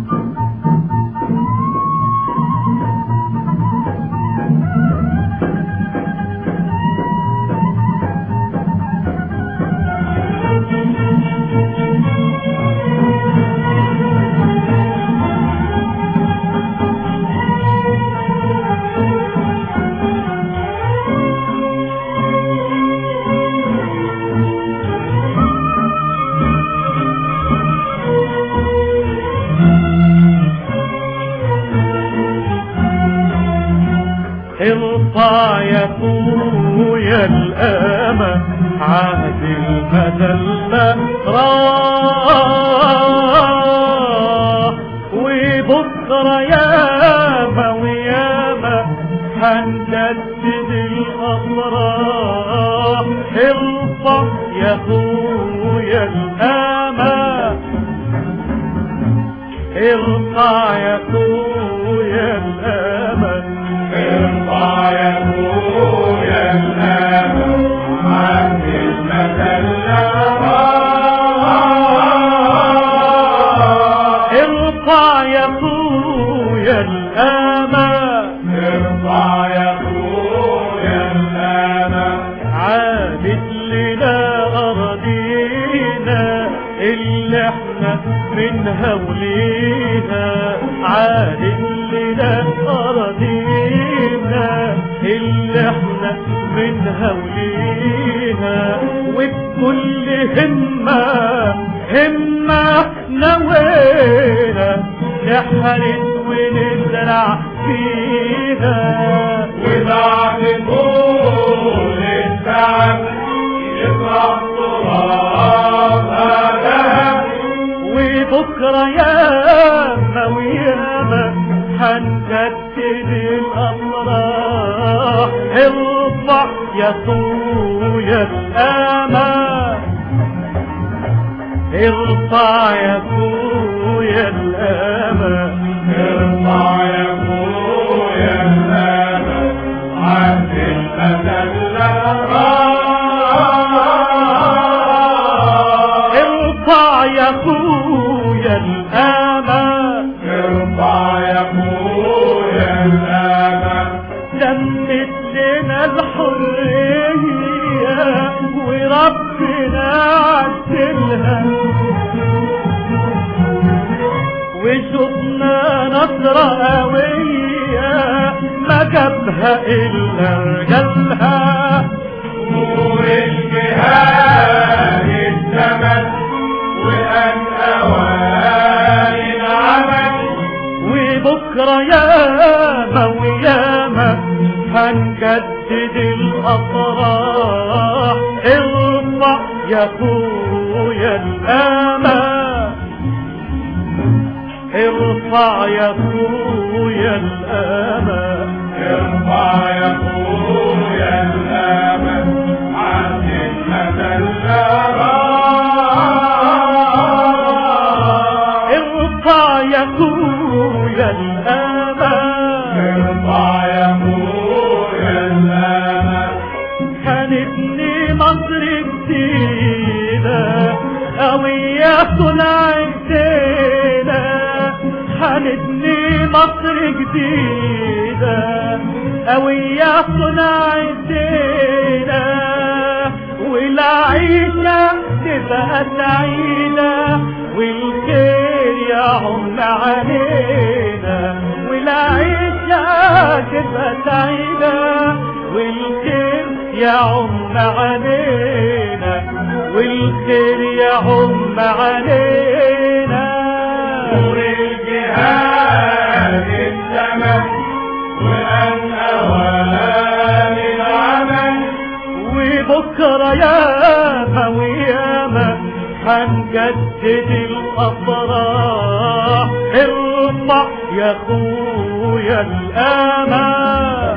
ارفع يا اخويا الامة عهد المذلة راح، وبكرة ياما وياما هنجدد الافراح. ارفع يا اخويا الامة، ارفع يا اخويا الامة، ارفع يا اخويا الامل عهد المذلة راح. ارفع يا اخويا الامل، ارفع يا اخويا الامل عادت لنا اراضينا اللي احنا منها ولينا، عادت لنا اراضينا اللي احنا منها ولينا، وبكل همة نوينا نحرث ونزرع فيها، وبعد طول التعب يطلع ترابها ذهب. وبكرة ياما وياما هنجدد الافراح. ارفع يا اخويا الامل، ارفع يا اخويا الامل، ارفع يا اخويا الامل عهد المذلة راح. ارفع يا اخويا الامل، ارفع يا اخويا الامل لمت لنا الحرية وربنا عدلها، وشفنا نصرة قوية ما جابها إلا رجالها. نور الجهاد الزمن وأن أواني العمل، وبكرة ياما وياما هنجدد الأفراح. ارفع يا اخويا الامل، ارفع يا اخويا الامل، ارفع يا اخويا الامل عهد المذلة راح. ارفع يا اخويا الامل، ارفع يا اخويا الامل هنبني مصر جديدة قوية صنع ايدينا، هنبني مصر جديدة قوية صنع ايدينا، والعيشة تبقى سعيدة والخير يعم علينا، والعيشة تبقى سعيدة والخير يعم علينا، والخير يعم علينا. نور الجهاد الزمن وأن أواني العمل، وبكرة ياما وياما هنجدد الأفراح. ارفع يا اخويا الامل،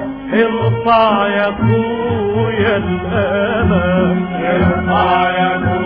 ارفع يا اخويا الامل، ارفع يا